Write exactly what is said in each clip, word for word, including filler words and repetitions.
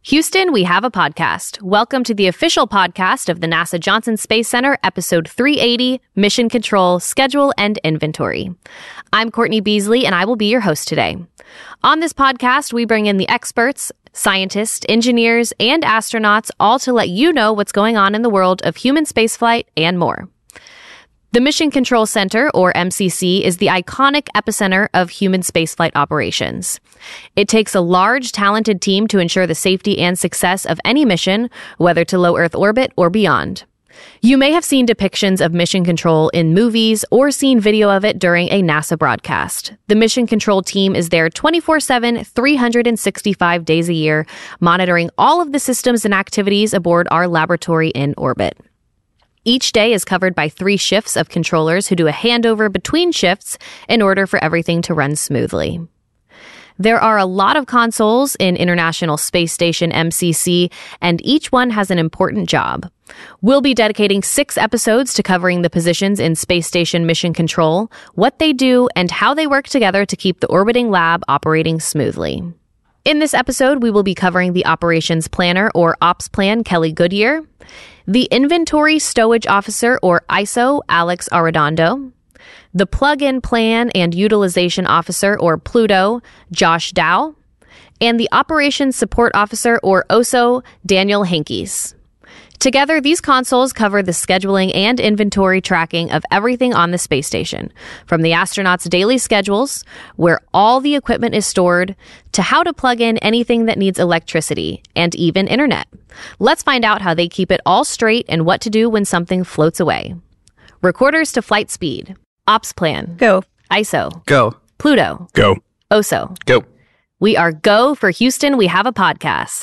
Houston, we have a podcast. Welcome to the official podcast of the NASA Johnson Space Center, episode three eighty, Mission Control, Schedule, and Inventory. I'm Courtney Beasley, and I will be your host today. On this podcast, we bring in the experts, scientists, engineers, and astronauts, all to let you know what's going on in the world of human spaceflight and more. The Mission Control Center, or M C C, is the iconic epicenter of human spaceflight operations. It takes a large, talented team to ensure the safety and success of any mission, whether to low Earth orbit or beyond. You may have seen depictions of Mission Control in movies or seen video of it during a NASA broadcast. The Mission Control team is there twenty-four seven, three hundred sixty-five days a year, monitoring all of the systems and activities aboard our laboratory in orbit. Each day is covered by three shifts of controllers who do a handover between shifts in order for everything to run smoothly. There are a lot of consoles in International Space Station M C C, and each one has an important job. We'll be dedicating six episodes to covering the positions in Space Station Mission Control, what they do, and how they work together to keep the orbiting lab operating smoothly. In this episode, we will be covering the Operations Planner, or Ops Plan, Kelly Goodyear, the Inventory Stowage Officer, or I S O, Alex Arredondo, the Plug-in Plan and Utilization Officer, or Pluto, Josh Dow, and the Operations Support Officer, or O S O, Daniel Hankes. Together, these consoles cover the scheduling and inventory tracking of everything on the space station, from the astronauts' daily schedules, where all the equipment is stored, to how to plug in anything that needs electricity, and even internet. Let's find out how they keep it all straight and what to do when something floats away. Recorders to flight speed. Ops Plan. Go. I S O. Go. Pluto. Go. O S O. Go. We are go for Houston. We have a podcast.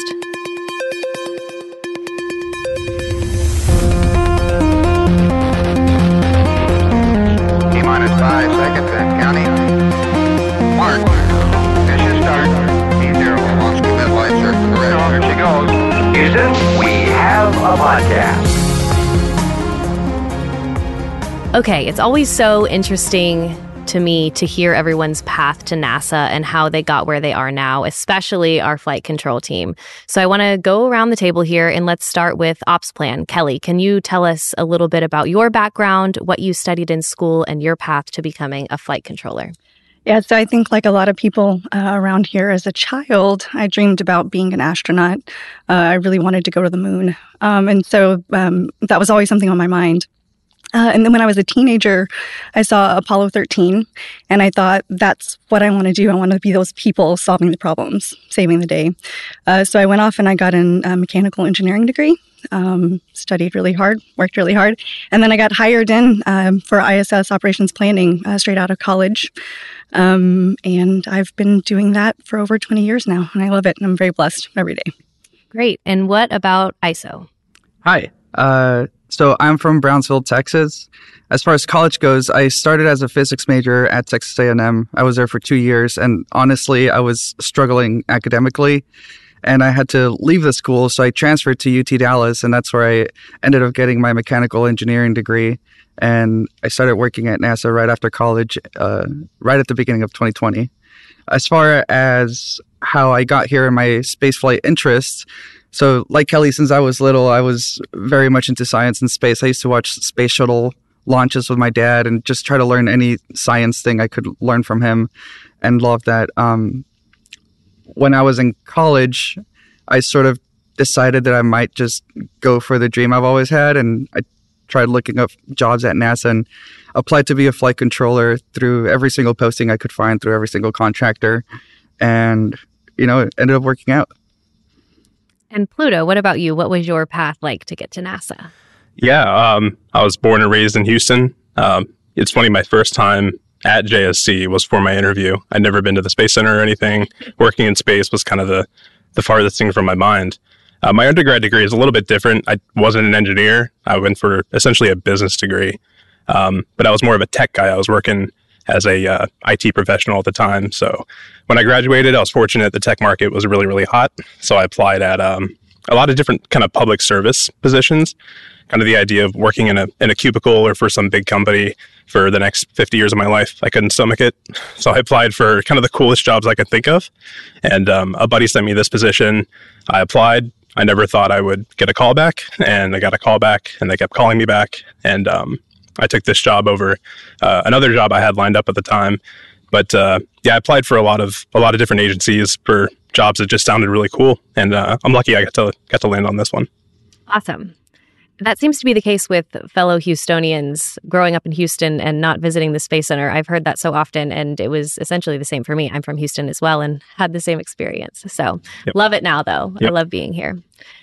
T-minus five seconds and counting. Mark. Mission start. T zero. Launch commit light circle correct. Here she goes. Houston, we have a podcast. Okay, it's always so interesting to me to hear everyone's path to NASA and how they got where they are now, especially our flight control team. So I want to go around the table here and let's start with Ops Plan. Kelly, can you tell us a little bit about your background, what you studied in school, and your path to becoming a flight controller? Yeah, so I think like a lot of people uh, around here, as a child, I dreamed about being an astronaut. Uh, I really wanted to go to the moon. Um, and so um, that was always something on my mind. Uh, and then when I was a teenager, I saw Apollo thirteen, and I thought, that's what I want to do. I want to be those people solving the problems, saving the day. Uh, so I went off and I got an, a mechanical engineering degree, um, studied really hard, worked really hard. And then I got hired in um, for I S S operations planning uh, straight out of college. Um, and I've been doing that for over twenty years now, and I love it. And I'm very blessed every day. Great. And what about I S O? Hi. Uh, so I'm from Brownsville, Texas. As far as college goes, I started as a physics major at Texas A and M. I was there for two years, and honestly, I was struggling academically, and I had to leave the school, so I transferred to U T Dallas, and that's where I ended up getting my mechanical engineering degree, and I started working at NASA right after college, uh, right at the beginning of twenty twenty. As far as how I got here in my spaceflight interests, so like Kelly, since I was little, I was very much into science and space. I used to watch space shuttle launches with my dad and just try to learn any science thing I could learn from him, and love that. Um, when I was in college, I sort of decided that I might just go for the dream I've always had, and I tried looking up jobs at NASA and applied to be a flight controller through every single posting I could find, through every single contractor, and, you know, it ended up working out. And Pluto, what about you? What was your path like to get to NASA? Yeah, um, I was born and raised in Houston. Um, it's funny, my first time at J S C was for my interview. I'd never been to the Space Center or anything. Working in space was kind of the, the farthest thing from my mind. Uh, my undergrad degree is a little bit different. I wasn't an engineer. I went for essentially a business degree. Um, but I was more of a tech guy. I was working as a uh, I T professional at the time. So when I graduated, I was fortunate the tech market was really, really hot. So I applied at um, a lot of different kind of public service positions. kind of the idea of working in a in a cubicle or for some big company for the next fifty years of my life. I couldn't stomach it. So I applied for kind of the coolest jobs I could think of. And um, a buddy sent me this position. I applied. I never thought I would get a call back, and I got a call back, and they kept calling me back. And um, I took this job over uh, another job I had lined up at the time. But uh, yeah, I applied for a lot of a lot of different agencies for jobs that just sounded really cool. And uh, I'm lucky I got to got to land on this one. Awesome. That seems to be the case with fellow Houstonians growing up in Houston and not visiting the Space Center. I've heard that so often, and it was essentially the same for me. I'm from Houston as well and had the same experience. So yep. Love it now, though. Yep. I love being here.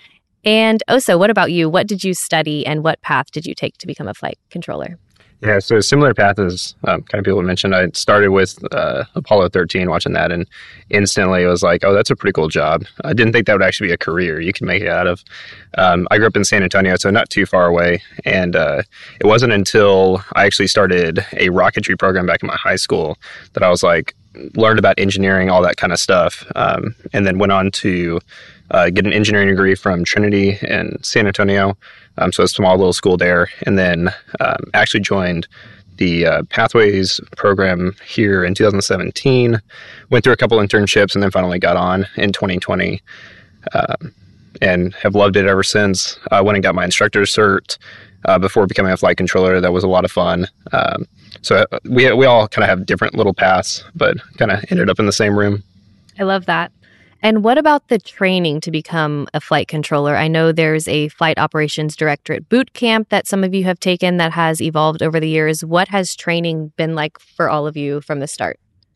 And Oso, what about you? What did you study and what path did you take to become a flight controller? Yeah, so a similar path as um, kind of people mentioned. I started with uh, Apollo thirteen, watching that, and instantly it was like, oh, that's a pretty cool job. I didn't think that would actually be a career you can make it out of. Um, I grew up in San Antonio, so not too far away, and uh, it wasn't until I actually started a rocketry program back in my high school that I was like, learned about engineering, all that kind of stuff, um, and then went on to uh, get an engineering degree from Trinity in San Antonio. Um, so a small little school there, and then um, actually joined the uh, Pathways program here in two thousand seventeen, went through a couple internships, and then finally got on in twenty twenty, um, and have loved it ever since. I went and got my instructor cert uh, before becoming a flight controller. That was a lot of fun. Um, so we we all kind of have different little paths, but kind of ended up in the same room. I love that. And what about the training to become a flight controller? I know there's a Flight Operations Directorate boot camp that some of you have taken that has evolved over the years. What has training been like for all of you from the start?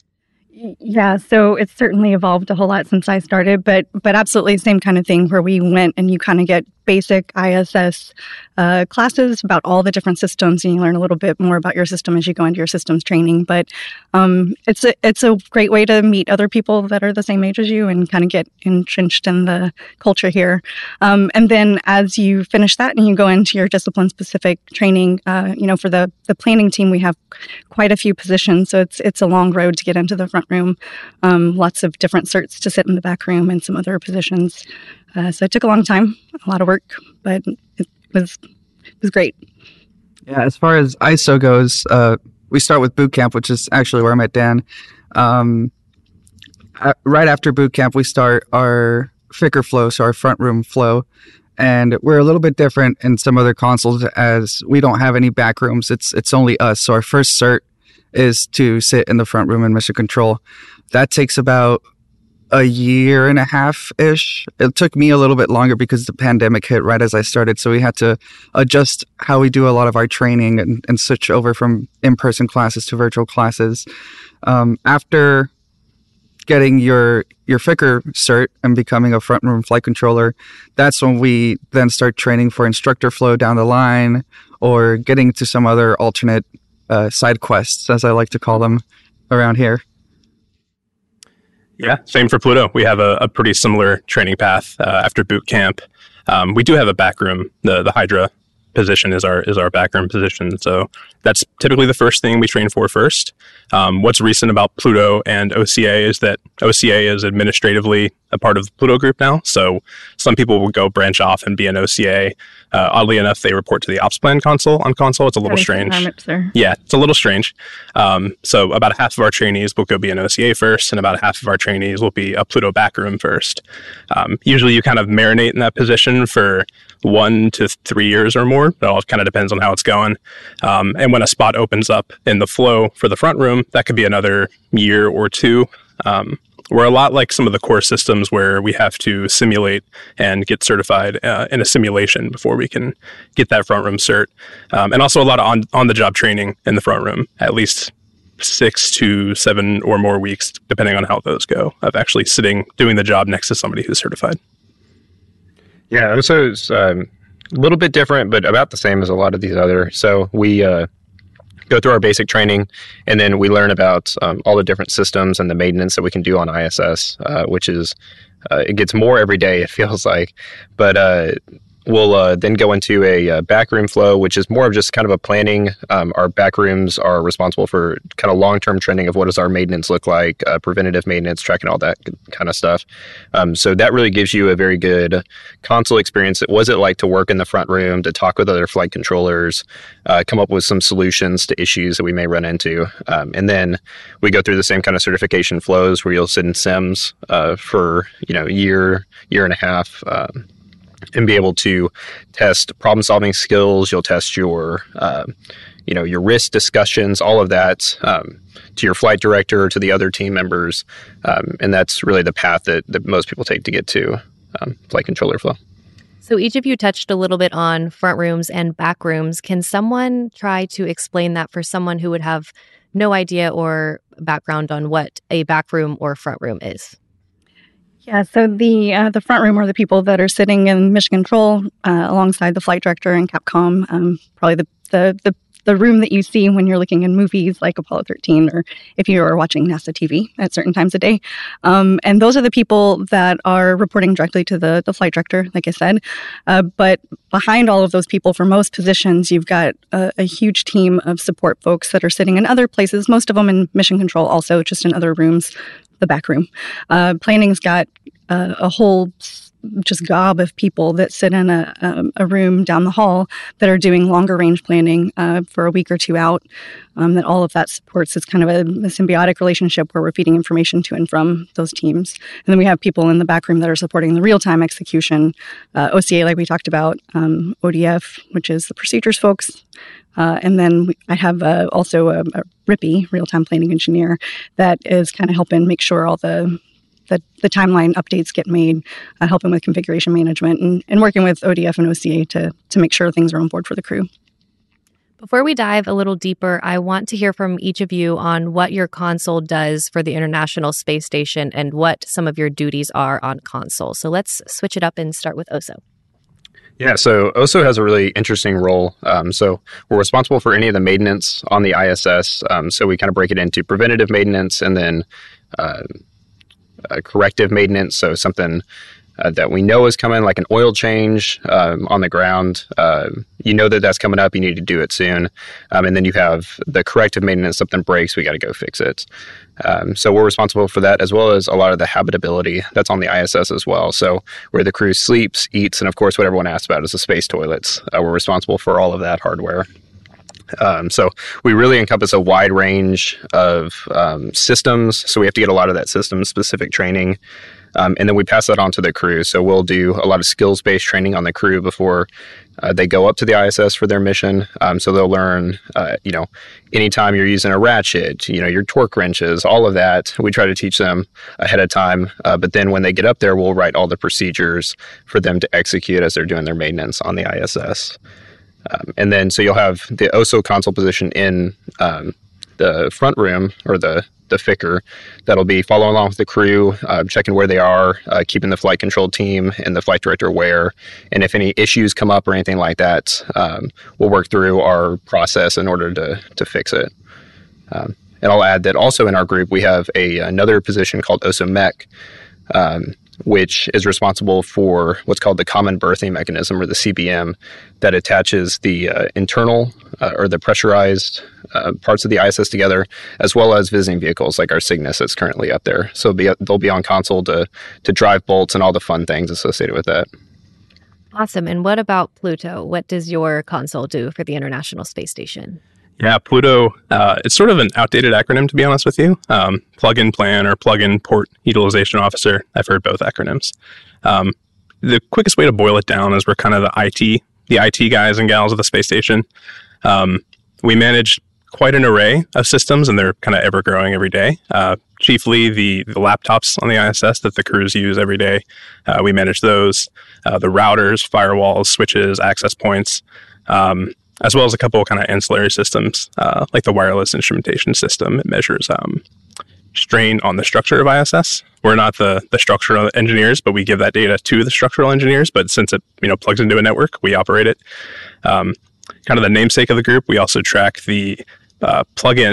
Yeah, so it's certainly evolved a whole lot since I started, but but absolutely the same kind of thing where we went and you kind of get basic I S S uh, classes about all the different systems, and you learn a little bit more about your system as you go into your systems training. But um, it's a, it's a great way to meet other people that are the same age as you and kind of get entrenched in the culture here. Um, and then as you finish that and you go into your discipline-specific training, uh, you know, for the, the planning team, we have quite a few positions, so it's it's a long road to get into the front room. Um, lots of different certs to sit in the back room and some other positions. Uh, so it took a long time, a lot of work, but it was it was great. Yeah, as far as I S O goes, uh, we start with boot camp, which is actually where I met Dan. Um, uh, right after boot camp, we start our F I C R flow, so our front room flow. And we're a little bit different in some other consoles as we don't have any back rooms. It's it's only us. So our first cert is to sit in the front room in mission control. That takes about a year and a half-ish. It took me a little bit longer because the pandemic hit right as I started. So we had to adjust how we do a lot of our training and, and switch over from in-person classes to virtual classes. Um, after getting your your F I C R cert and becoming a front room flight controller, that's when we then start training for instructor flow down the line or getting to some other alternate uh, side quests, as I like to call them around here. Yeah, same for Pluto. We have a, a pretty similar training path uh, after boot camp. Um, we do have a back room. The the Hydra position is our is our backroom position. So that's typically the first thing we train for first. Um, what's recent about Pluto and O C A is that O C A is administratively a part of the Pluto group now. So some people will go branch off and be an O C A. Uh, oddly enough, they report to the ops plan console on console. It's a little strange. Yeah, it's a little strange. Um, so about half of our trainees will go be an O C A first, and about half of our trainees will be a Pluto backroom first. Um, usually you kind of marinate in that position for one to three years or more. It all kind of depends on how it's going. Um, and when a spot opens up in the flow for the front room, that could be another year or two. Um, we're a lot like some of the core systems where we have to simulate and get certified uh, in a simulation before we can get that front room cert. Um, and also a lot of on, on-the-job training in the front room, at least six to seven or more weeks, depending on how those go, of actually sitting, doing the job next to somebody who's certified. Yeah, so it's um, a little bit different, but about the same as a lot of these other. So we uh, go through our basic training, and then we learn about um, all the different systems and the maintenance that we can do on I S S, uh, which is, uh, it gets more every day, it feels like. But uh, we'll uh, then go into a uh, backroom flow, which is more of just kind of a planning. Um, our backrooms are responsible for kind of long-term trending of what does our maintenance look like, uh, preventative maintenance, tracking all that kind of stuff. Um, so that really gives you a very good console experience. What was it like to work in the front room, to talk with other flight controllers, uh, come up with some solutions to issues that we may run into. Um, and then we go through the same kind of certification flows where you'll sit in sims uh, for, you know, a year, year and a half, um, and be able to test problem-solving skills. You'll test your, uh, you know, your risk discussions, all of that, um, to your flight director, to the other team members, um, and that's really the path that, that most people take to get to um, flight controller flow. So each of you touched a little bit on front rooms and back rooms. Can someone try to explain that for someone who would have no idea or background on what a back room or front room is? Yeah, so the uh, the front room are the people that are sitting in mission control uh, alongside the flight director and Capcom. Um, probably the, the the the room that you see when you're looking in movies like Apollo thirteen, or if you are watching NASA T V at certain times a day. Um, and those are the people that are reporting directly to the the flight director, like I said. Uh, but behind all of those people, for most positions, you've got a, a huge team of support folks that are sitting in other places. Most of them in mission control, also just in other rooms. The back room. Uh, planning's got uh, a whole just gob of people that sit in a, um, a room down the hall that are doing longer range planning uh, for a week or two out. Um, that all of that supports. It's kind of a, a symbiotic relationship where we're feeding information to and from those teams. And then we have people in the back room that are supporting the real-time execution. Uh, O C A, like we talked about, um, O D F, which is the procedures folks. Uh, and then we, I have uh, also a, a R I P I, real-time planning engineer, that is kind of helping make sure all the the, the timeline updates get made, uh, helping with configuration management, and, and working with O D F and O C A to to make sure things are on board for the crew. Before we dive a little deeper, I want to hear from each of you on what your console does for the International Space Station and what some of your duties are on console. So let's switch it up and start with Oso. Yeah, so O S O has a really interesting role. Um, so we're responsible for any of the maintenance on the I S S. Um, so we kind of break it into preventative maintenance and then uh, uh, corrective maintenance. So something uh, that we know is coming, like an oil change um, on the ground. Uh, you know that that's coming up. You need to do it soon. Um, and then you have the corrective maintenance. Something breaks, we got to go fix it. Um, so we're responsible for that, as well as a lot of the habitability that's on the I S S as well. So where the crew sleeps, eats, and of course what everyone asks about is the space toilets. Uh, we're responsible for all of that hardware. Um, so we really encompass a wide range of um, systems. So we have to get a lot of that system-specific training. Um, and then we pass that on to the crew. So we'll do a lot of skills-based training on the crew before uh, they go up to the I S S for their mission. Um, so they'll learn, uh, you know, anytime you're using a ratchet, you know, your torque wrenches, all of that. We try to teach them ahead of time. Uh, but then when they get up there, we'll write all the procedures for them to execute as they're doing their maintenance on the I S S. Um, and then so you'll have the O S O console position in um, the front room, or the the F I C R, that'll be following along with the crew, uh, checking where they are, uh, keeping the flight control team and the flight director aware. And if any issues come up or anything like that, um, we'll work through our process in order to to fix it. Um, and I'll add that also in our group, we have a another position called O S O Mech, um, which is responsible for what's called the Common Berthing Mechanism, or the C B M, that attaches the uh, internal uh, or the pressurized uh, parts of the I S S together, as well as visiting vehicles like our Cygnus that's currently up there. So be, they'll be on console to to drive bolts and all the fun things associated with that. Awesome. And what about Pluto? What does your console do for the International Space Station? Yeah, Pluto, uh, it's sort of an outdated acronym, to be honest with you. Um, plug-in plan or plug-in port utilization officer. I've heard both acronyms. Um, the quickest way to boil it down is we're kind of the I T, the I T guys and gals of the space station. Um, we manage quite an array of systems, and they're kind of ever-growing every day. Uh, chiefly the, the laptops on the I S S that the crews use every day. Uh, we manage those. Uh, the routers, firewalls, switches, access points. Um, as well as a couple of kind of ancillary systems, uh, like the wireless instrumentation system. It measures um, strain on the structure of I S S. We're not the, the structural engineers, but we give that data to the structural engineers. But since it you know plugs into a network, we operate it. Um, kind of the namesake of the group, we also track the uh, plug-in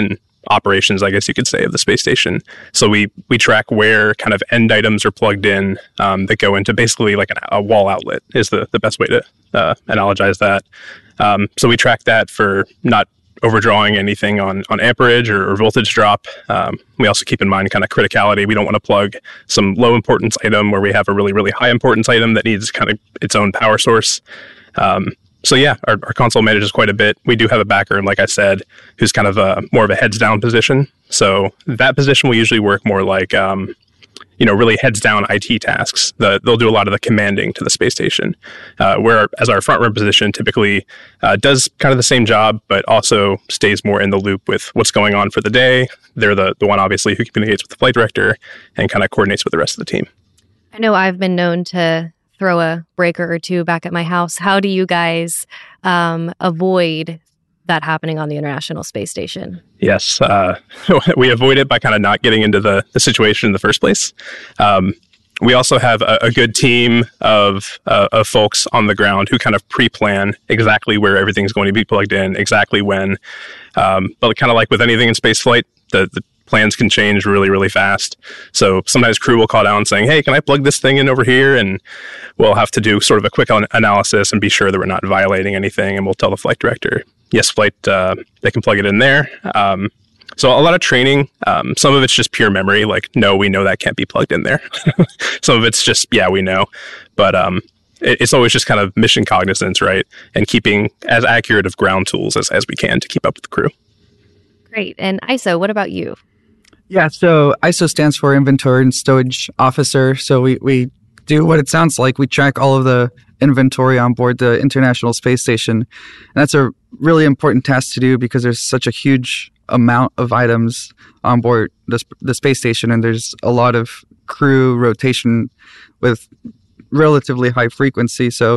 operations, I guess you could say, of the space station. So we we track where kind of end items are plugged in um, that go into basically like an, a wall outlet is the, the best way to uh, analogize that. Um, so we track that for not overdrawing anything on, on amperage or, or voltage drop. Um, we also keep in mind kind of criticality. We don't want to plug some low importance item where we have a really, really high importance item that needs kind of its own power source. Um, so yeah, our, our console manages quite a bit. We do have a backer, like I said, who's kind of a more of a heads down position. So that position will usually work more like, um, you know, really heads down I T tasks. The, they'll do a lot of the commanding to the space station, uh, where as our front row position typically uh, does kind of the same job, but also stays more in the loop with what's going on for the day. They're the, the one, obviously, who communicates with the flight director and kind of coordinates with the rest of the team. I know I've been known to throw a breaker or two back at my house. How do you guys um, avoid that happening on the International Space Station? Yes, uh, we avoid it by kind of not getting into the, the situation in the first place. Um, we also have a, a good team of uh, of folks on the ground who kind of pre-plan exactly where everything's going to be plugged in, exactly when. Um, but kind of like with anything in spaceflight, the, the plans can change really, really fast. So sometimes crew will call down saying, hey, can I plug this thing in over here? And we'll have to do sort of a quick an- analysis and be sure that we're not violating anything. And we'll tell the flight director, yes, flight, uh, they can plug it in there. Um, so a lot of training. Um, some of it's just pure memory. Like, no, we know that can't be plugged in there. Some of it's just, yeah, we know. But um, it, it's always just kind of mission cognizance, right? And keeping as accurate of ground tools as, as we can to keep up with the crew. Great. And I S O, what about you? Yeah, so I S O stands for Inventory and Stowage Officer. So we, we do what it sounds like. We track all of the inventory on board the International Space Station. And that's a really important task to do because there's such a huge amount of items on board the, the space station, and there's a lot of crew rotation with relatively high frequency. So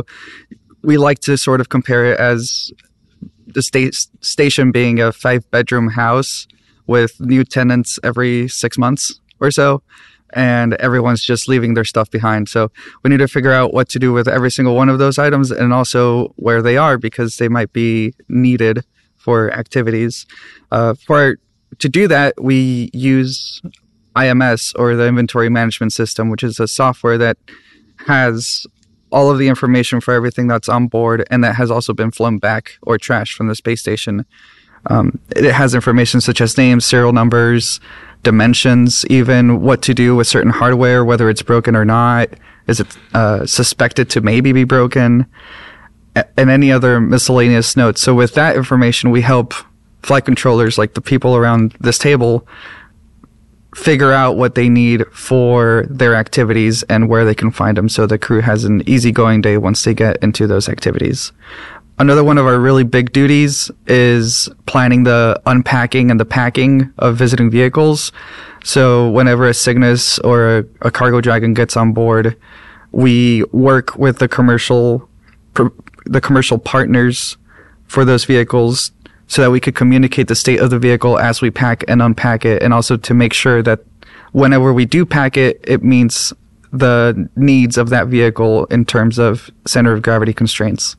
we like to sort of compare it as the sta- station being a five-bedroom house with new tenants every six months or so, and everyone's just leaving their stuff behind. So we need to figure out what to do with every single one of those items and also where they are because they might be needed for activities. Uh, for to do that, we use I M S, or the Inventory Management System, which is a software that has all of the information for everything that's on board and that has also been flown back or trashed from the space station. Um, it has information such as names, serial numbers, dimensions, even what to do with certain hardware, whether it's broken or not. Is it uh, suspected to maybe be broken? And any other miscellaneous notes. So with that information, we help flight controllers, like the people around this table, figure out what they need for their activities and where they can find them so the crew has an easygoing day once they get into those activities. Another one of our really big duties is planning the unpacking and the packing of visiting vehicles. So whenever a Cygnus or a, a Cargo Dragon gets on board, we work with the commercial the commercial partners for those vehicles so that we could communicate the state of the vehicle as we pack and unpack it, and also to make sure that whenever we do pack it, it meets the needs of that vehicle in terms of center of gravity constraints.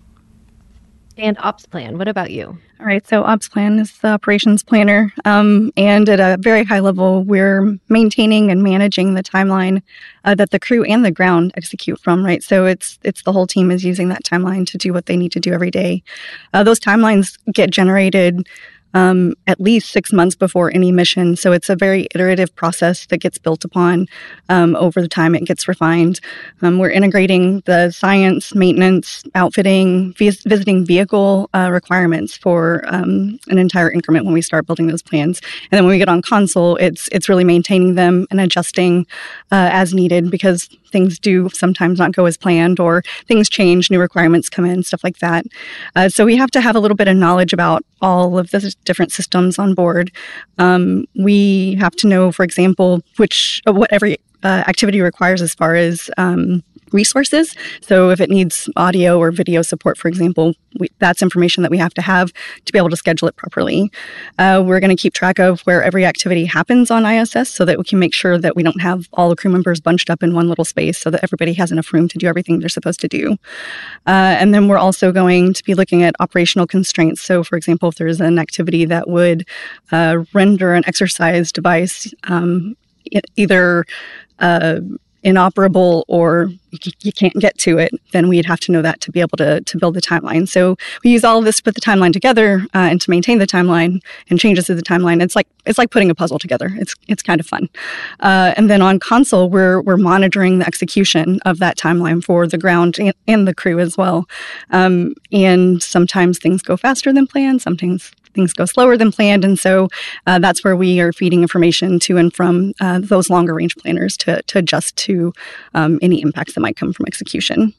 And ops plan, what about you? All right, so ops plan is the operations planner. Um, and at a very high level, we're maintaining and managing the timeline uh, that the crew and the ground execute from, right? So it's it's the whole team is using that timeline to do what they need to do every day. Uh, those timelines get generated um, at least six months before any mission. So it's a very iterative process that gets built upon um, over the time. It gets refined. Um, we're integrating the science, maintenance, outfitting, vis- visiting vehicle uh, requirements for um, an entire increment when we start building those plans. And then when we get on console, it's it's really maintaining them and adjusting uh, as needed because things do sometimes not go as planned or things change, new requirements come in, stuff like that. Uh, so we have to have a little bit of knowledge about all of the different systems on board. Um, we have to know, for example, which what every uh, activity requires as far as um, resources. So if it needs audio or video support, for example, we, that's information that we have to have to be able to schedule it properly. Uh, we're going to keep track of where every activity happens on I S S so that we can make sure that we don't have all the crew members bunched up in one little space so that everybody has enough room to do everything they're supposed to do. Uh, and then we're also going to be looking at operational constraints. So for example, if there's an activity that would uh, render an exercise device um, either uh, inoperable or you can't get to it, then we'd have to know that to be able to, to build the timeline. So we use all of this to put the timeline together uh, and to maintain the timeline and changes to the timeline. It's like it's like putting a puzzle together. It's it's kind of fun. Uh, and then on console, we're we're monitoring the execution of that timeline for the ground and, and the crew as well. Um, and sometimes things go faster than planned. Sometimes things go slower than planned. And so uh, that's where we are feeding information to and from uh, those longer range planners to, to adjust to um, any impacts that might come from execution.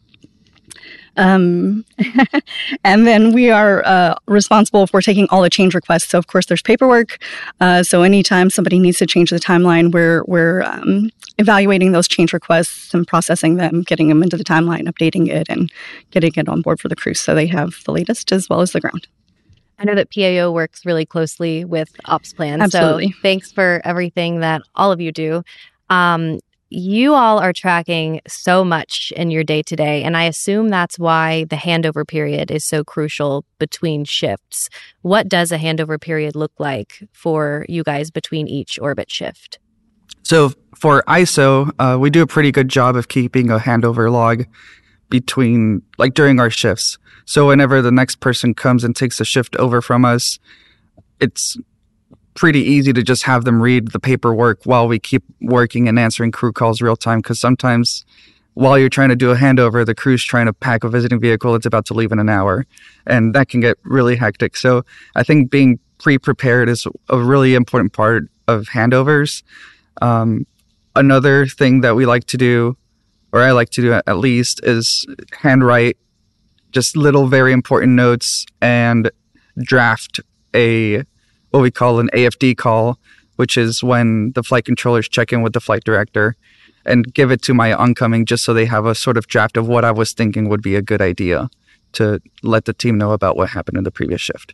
Um, and then we are uh, responsible for taking all the change requests. So of course there's paperwork. Uh, so anytime somebody needs to change the timeline, we're, we're um, evaluating those change requests and processing them, getting them into the timeline, updating it, and getting it on board for the crew so they have the latest as well as the ground. I know that P A O works really closely with Ops Plan. Absolutely. So thanks for everything that all of you do. Um, you all are tracking so much in your day to day, and I assume that's why the handover period is so crucial between shifts. What does a handover period look like for you guys between each orbit shift? So for I S O, uh, we do a pretty good job of keeping a handover log between, like during our shifts. So whenever the next person comes and takes a shift over from us, it's pretty easy to just have them read the paperwork while we keep working and answering crew calls real time. Because sometimes while you're trying to do a handover, the crew's trying to pack a visiting vehicle that's about to leave in an hour. And that can get really hectic. So I think being pre-prepared is a really important part of handovers. Um, another thing that we like to do, or I like to do at least, is handwrite just little very important notes and draft a what we call an A F D call, which is when the flight controllers check in with the flight director, and give it to my oncoming just so they have a sort of draft of what I was thinking would be a good idea to let the team know about what happened in the previous shift.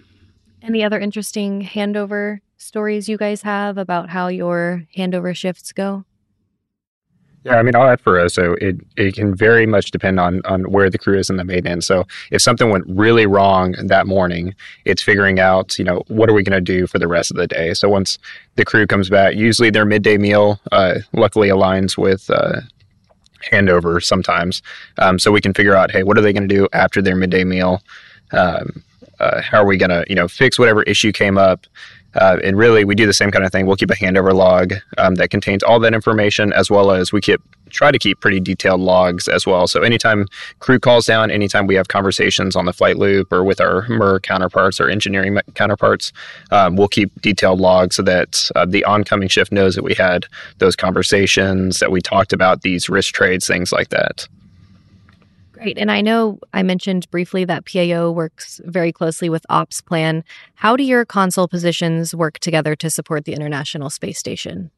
Any other interesting handover stories you guys have about how your handover shifts go? Yeah, I mean, I'll add for us. So it, it can very much depend on, on where the crew is in the main end. So if something went really wrong that morning, it's figuring out, you know, what are we going to do for the rest of the day? So once the crew comes back, usually their midday meal uh, luckily aligns with uh, handover sometimes. Um, so we can figure out, hey, what are they going to do after their midday meal? Um, uh, how are we going to, you know, fix whatever issue came up? Uh, and really, we do the same kind of thing. We'll keep a handover log um, that contains all that information, as well as we keep try to keep pretty detailed logs as well. So anytime crew calls down, anytime we have conversations on the flight loop or with our M E R counterparts or engineering counterparts, um, we'll keep detailed logs so that uh, the oncoming shift knows that we had those conversations, that we talked about these risk trades, things like that. Great. And I know I mentioned briefly that P A O works very closely with Ops Plan. How do your console positions work together to support the International Space Station?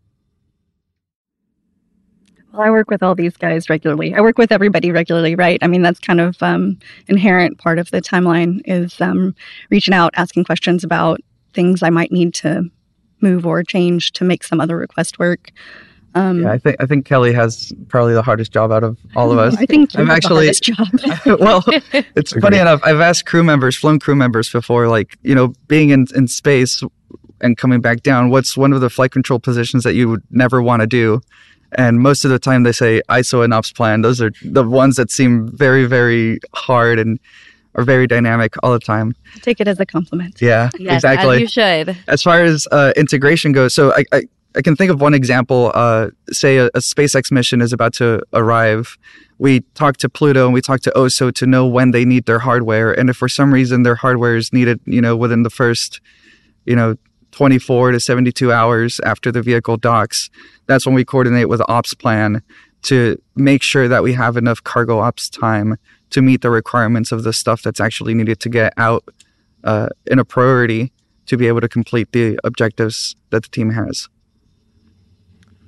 Well, I work with all these guys regularly. I work with everybody regularly, right? I mean, that's kind of um, inherent part of the timeline is um, reaching out, asking questions about things I might need to move or change to make some other request work. Um, yeah, I think I think Kelly has probably the hardest job out of all of us. I think I'm actually the hardest job. Well, it's funny enough. I've asked crew members, flown crew members before, like, you know, being in, in space and coming back down, what's one of the flight control positions that you would never want to do? And most of the time they say I S O and Ops Plan. Those are the ones that seem very, very hard and are very dynamic all the time. Take it as a compliment. Yeah, yes, exactly. As you should. As far as uh, integration goes, so I, I I can think of one example. Uh, say a, a SpaceX mission is about to arrive. We talk to Pluto and we talk to O S O to know when they need their hardware. And if for some reason their hardware is needed, you know, within the first, you know, twenty-four to seventy-two hours after the vehicle docks, that's when we coordinate with Ops Plan to make sure that we have enough cargo ops time to meet the requirements of the stuff that's actually needed to get out uh, in a priority to be able to complete the objectives that the team has.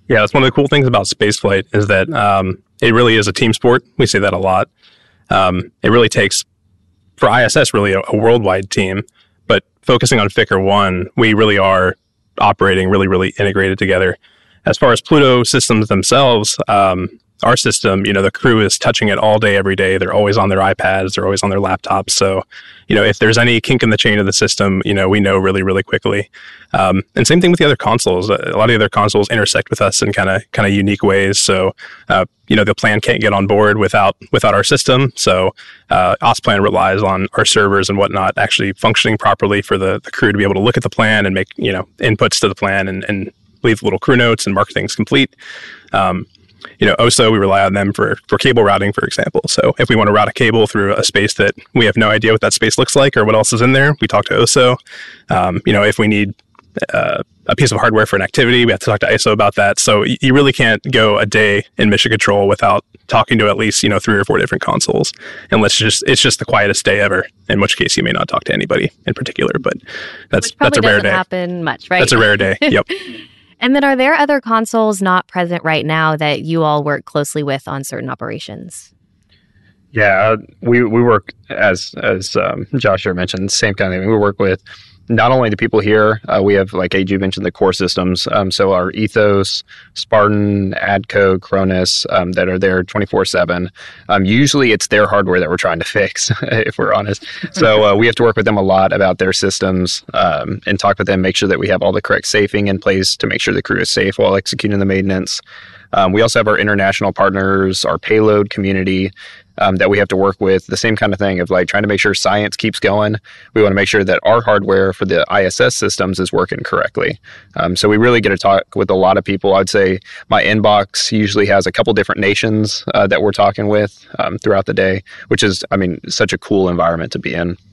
Yeah, that's one of the cool things about spaceflight is that um, it really is a team sport. We say that a lot. Um, it really takes, for I S S, really a, a worldwide team. But focusing on F I C R one, we really are operating really, really integrated together. As far as Pluto systems themselves, um, our system, you know, the crew is touching it all day, every day. They're always on their iPads. They're always on their laptops. So, you know, if there's any kink in the chain of the system, you know, we know really, really quickly. Um, and same thing with the other consoles. A lot of the other consoles intersect with us in kind of kind of unique ways. So, uh, you know, the plan can't get on board without without our system. So, uh, OSPlan relies on our servers and whatnot actually functioning properly for the, the crew to be able to look at the plan and make, you know, inputs to the plan and, and leave little crew notes and mark things complete. Um, You know, O S O, we rely on them for, for cable routing, for example. So if we want to route a cable through a space that we have no idea what that space looks like or what else is in there, we talk to O S O. Um, you know, if we need uh, a piece of hardware for an activity, we have to talk to I S O about that. So y- you really can't go a day in Mission Control without talking to at least, you know, three or four different consoles. Unless it's just, it's just the quietest day ever, in which case you may not talk to anybody in particular. But that's, Which that's a rare day. doesn't happen much, right? That's a rare day. Yep. And then are there other consoles not present right now that you all work closely with on certain operations? Yeah, uh, we, we work, as as um, Joshua mentioned, same kind of thing. We work with not only the people here, uh, we have, like A J mentioned, the core systems. Um, so our Ethos, Spartan, ADCO, Cronus, um, that are there twenty-four seven. Um, usually it's their hardware that we're trying to fix, if we're honest. So uh, we have to work with them a lot about their systems um, and talk with them, make sure that we have all the correct safing in place to make sure the crew is safe while executing the maintenance. Um, we also have our international partners, our payload community um, that we have to work with. The same kind of thing of like trying to make sure science keeps going. We want to make sure that our hardware for the I S S systems is working correctly. Um, so we really get to talk with a lot of people. I'd say my inbox usually has a couple different nations uh, that we're talking with um, throughout the day, which is, I mean, such a cool environment to be in.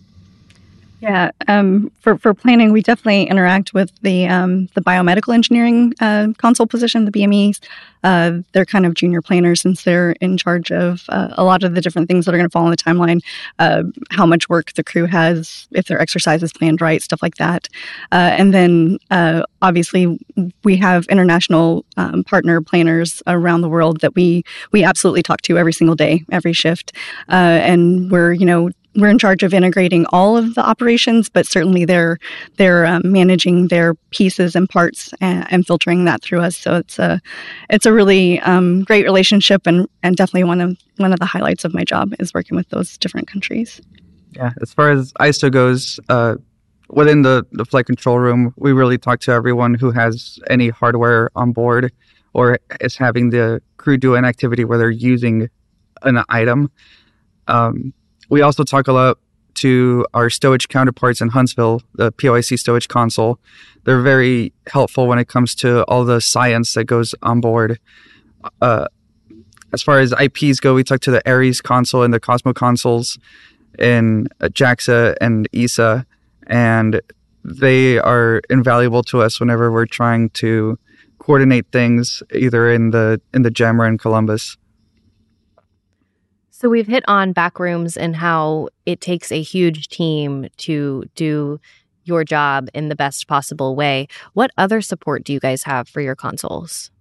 Yeah, um, for for planning, we definitely interact with the um, the biomedical engineering uh, console position, the B M Es. Uh, they're kind of junior planners since they're in charge of uh, a lot of the different things that are going to fall on the timeline, uh, how much work the crew has, if their exercise is planned right, stuff like that. Uh, and then uh, obviously we have international um, partner planners around the world that we we absolutely talk to every single day, every shift, uh, and we're you know. We're in charge of integrating all of the operations, but certainly they're they're um, managing their pieces and parts and, and filtering that through us. So it's a it's a really um, great relationship, and, and definitely one of one of the highlights of my job is working with those different countries. Yeah, as far as I S O goes, uh, within the, the flight control room, we really talk to everyone who has any hardware on board or is having the crew do an activity where they're using an item. Um, We also talk a lot to our stowage counterparts in Huntsville, the P O I C stowage console. They're very helpful when it comes to all the science that goes on board. Uh, as far as I Ps go, we talk to the Ares console and the Cosmo consoles in JAXA and E S A, and they are invaluable to us whenever we're trying to coordinate things either in the in the GEM or in Columbus. So we've hit on backrooms and how it takes a huge team to do your job in the best possible way. What other support do you guys have for your consoles?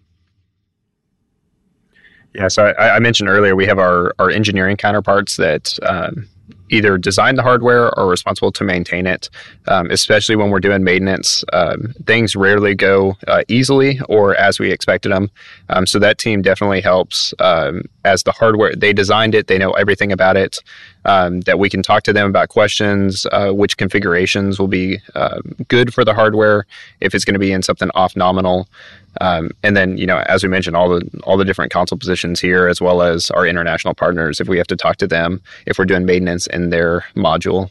Yeah, so I, I mentioned earlier we have our, our engineering counterparts that um, either design the hardware or are responsible to maintain it, um, especially when we're doing maintenance. Um, things rarely go uh, easily or as we expected them. Um, so that team definitely helps um, as the hardware, they designed it, they know everything about it, um, that we can talk to them about questions, uh, which configurations will be uh, good for the hardware, if it's going to be in something off nominal. Um, and then, you know, as we mentioned, all the all the different console positions here, as well as our international partners, if we have to talk to them, if we're doing maintenance in their module.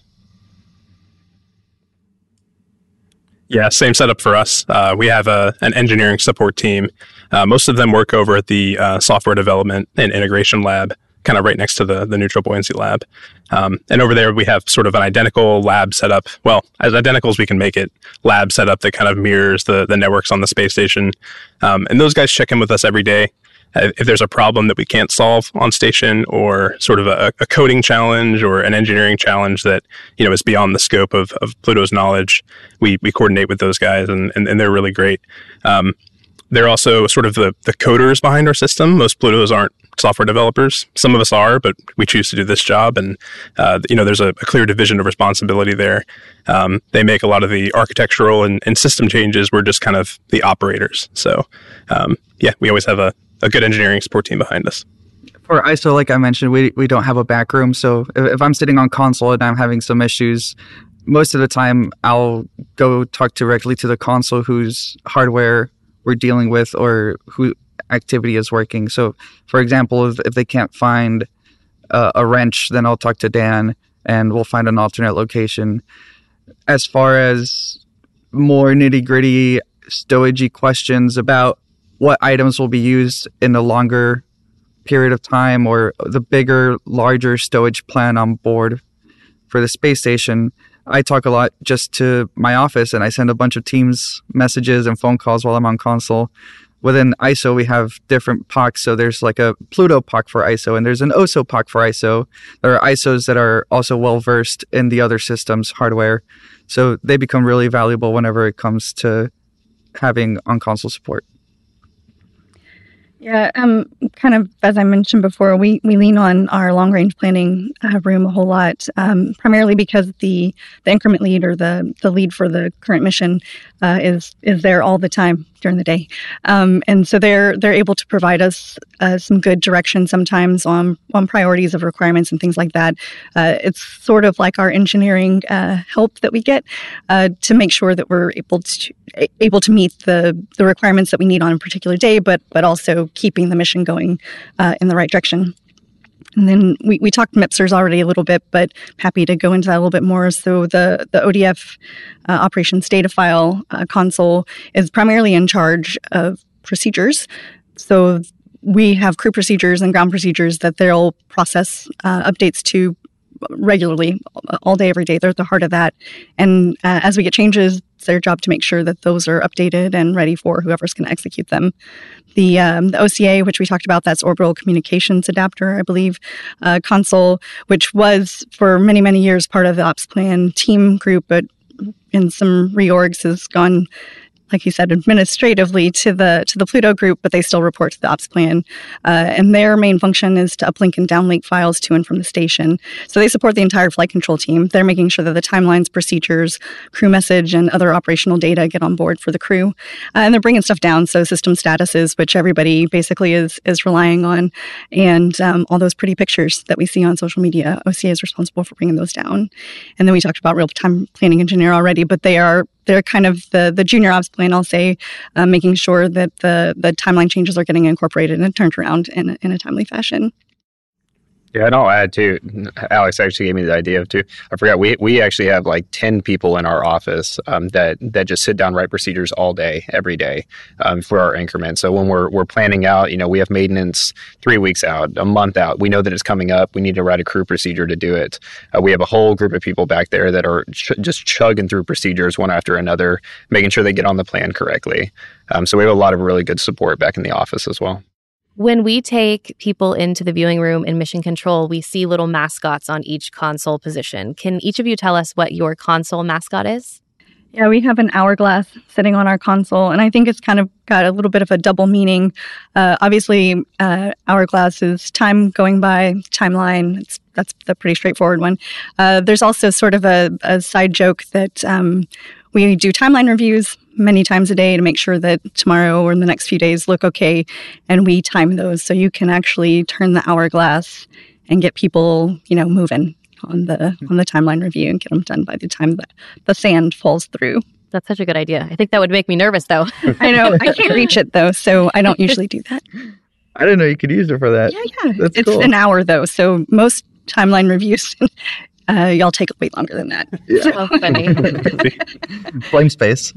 Yeah, same setup for us. Uh, we have a, an engineering support team. Uh, most of them work over at the uh, software development and integration lab, kind of right next to the, the neutral buoyancy lab. Um, and over there, we have sort of an identical lab setup. Well, as identical as we can make it, lab setup that kind of mirrors the, the networks on the space station. Um, and those guys check in with us every day. Uh, if there's a problem that we can't solve on station, or sort of a, a coding challenge or an engineering challenge that, you know, is beyond the scope of, of Pluto's knowledge, we we coordinate with those guys, and, and, and they're really great. Um, they're also sort of the, the coders behind our system. Most Plutos aren't software developers. Some of us are, but we choose to do this job. And, uh, you know, there's a, a clear division of responsibility there. Um, they make a lot of the architectural and, and system changes. We're just kind of the operators. So, um, yeah, we always have a, a good engineering support team behind us. For I S O, like I mentioned, we we don't have a back room. So if, if I'm sitting on console and I'm having some issues, most of the time I'll go talk directly to the console whose hardware we're dealing with or who activity is working. So, for example, if, if they can't find uh, a wrench, then I'll talk to Dan and we'll find an alternate location. As far as more nitty-gritty stowage questions about what items will be used in a longer period of time or the bigger, larger stowage plan on board for the space station, I talk a lot just to my office and I send a bunch of Teams messages and phone calls while I'm on console. Within I S O, we have different P O Cs. So there's like a Pluto P O C for I S O and there's an O S O P O C for I S O. There are I S Os that are also well-versed in the other systems hardware. So they become really valuable whenever it comes to having on-console support. Yeah, um, kind of as I mentioned before, we, we lean on our long-range planning uh, room a whole lot, um, primarily because the, the increment lead or the, the lead for the current mission uh, is is there all the time during the day, um, and so they're they're able to provide us uh, some good direction sometimes on on priorities of requirements and things like that. Uh, it's sort of like our engineering uh, help that we get uh, to make sure that we're able to able to meet the the requirements that we need on a particular day, but but also keeping the mission going uh, in the right direction. And then we, we talked M I P S Ers already a little bit, but happy to go into that a little bit more. So the, the O D F uh, operations data file uh, console is primarily in charge of procedures. So we have crew procedures and ground procedures that they'll process uh, updates to regularly, all day, every day. They're at the heart of that. And uh, as we get changes, it's their job to make sure that those are updated and ready for whoever's going to execute them. The, um, the O C A, which we talked about, that's Orbital Communications Adapter, I believe, uh, console, which was for many, many years part of the Ops Plan team group, but in some reorgs has gone, like you said, administratively to the to the Pluto group, but they still report to the Ops Plan. Uh, and their main function is to uplink and downlink files to and from the station. So they support the entire flight control team. They're making sure that the timelines, procedures, crew message, and other operational data get on board for the crew. Uh, and they're bringing stuff down, so system statuses, which everybody basically is is relying on, and um, all those pretty pictures that we see on social media. O C A is responsible for bringing those down. And then we talked about real-time planning engineer already, but they are They're kind of the, the junior ops plan, I'll say, uh, making sure that the, the timeline changes are getting incorporated and turned around in, a- in a timely fashion. Yeah, and I'll add too, Alex actually gave me the idea of too. I forgot, we we actually have like ten people in our office um, that that just sit down, write procedures all day, every day um, for our increments. So when we're we're planning out, you know, we have maintenance three weeks out, a month out. We know that it's coming up. We need to write a crew procedure to do it. Uh, we have a whole group of people back there that are ch- just chugging through procedures one after another, making sure they get on the plan correctly. Um, so we have a lot of really good support back in the office as well. When we take people into the viewing room in Mission Control, we see little mascots on each console position. Can each of you tell us what your console mascot is? Yeah, we have an hourglass sitting on our console, and I think it's kind of got a little bit of a double meaning. Uh, obviously, uh, hourglass is time going by, timeline. It's, that's the pretty straightforward one. Uh, there's also sort of a, a side joke that um, we do timeline reviews many times a day to make sure that tomorrow or in the next few days look okay, and we time those so you can actually turn the hourglass and get people, you know, moving on the on the timeline review and get them done by the time that the sand falls through. That's such a good idea. I think that would make me nervous, though. I know. I can't reach it, though, so I don't usually do that. I didn't know you could use it for that. Yeah, yeah. That's it's cool. an hour, though, so most timeline reviews, uh, y'all take way longer than that. Yeah. So funny. Blame space.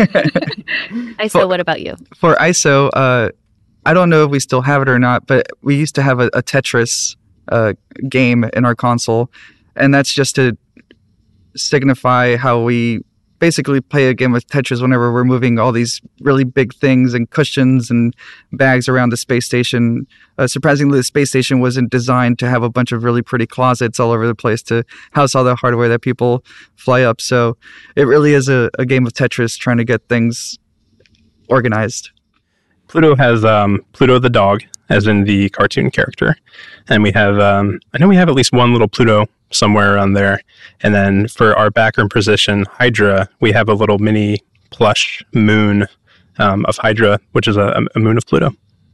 I S O, For- what about you? For I S O, uh, I don't know if we still have it or not, but we used to have a, a Tetris uh, game in our console, and that's just to signify how we basically play a game of Tetris whenever we're moving all these really big things and cushions and bags around the space station. Uh, surprisingly, the space station wasn't designed to have a bunch of really pretty closets all over the place to house all the hardware that people fly up. So it really is a, a game of Tetris trying to get things organized. Pluto has um, Pluto the dog, as in the cartoon character. And we have, um, I know we have at least one little Pluto somewhere around there. And then for our backroom position, Hydra, we have a little mini plush moon um, of Hydra, which is a, a moon of Pluto.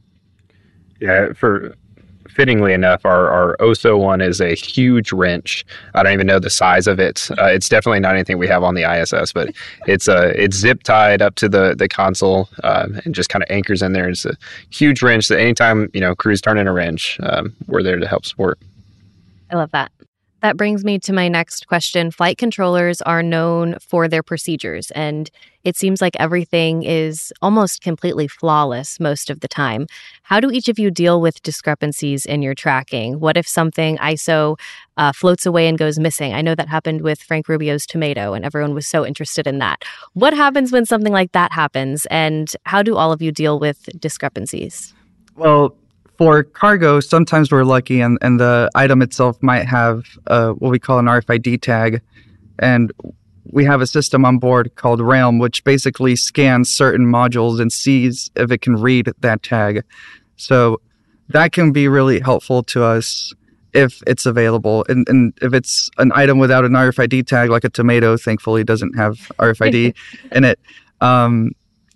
Yeah, for fittingly enough, our, our Oso one is a huge wrench. I don't even know the size of it. Uh, it's definitely not anything we have on the I S S, but it's uh, it's zip tied up to the the console um, and just kind of anchors in there. It's a huge wrench that anytime, you know, crews turn in a wrench, um, we're there to help support. I love that. That brings me to my next question. Flight controllers are known for their procedures, and it seems like everything is almost completely flawless most of the time. How do each of you deal with discrepancies in your tracking? What if something I S O uh, floats away and goes missing? I know that happened with Frank Rubio's Tomato, and everyone was so interested in that. What happens when something like that happens, and how do all of you deal with discrepancies? Well, for cargo, sometimes we're lucky and, and the item itself might have uh, what we call an R F I D tag. And we have a system on board called Realm, which basically scans certain modules and sees if it can read that tag. So that can be really helpful to us if it's available. And, and if it's an item without an R F I D tag, like a Tomato, thankfully doesn't have R F I D in it, um,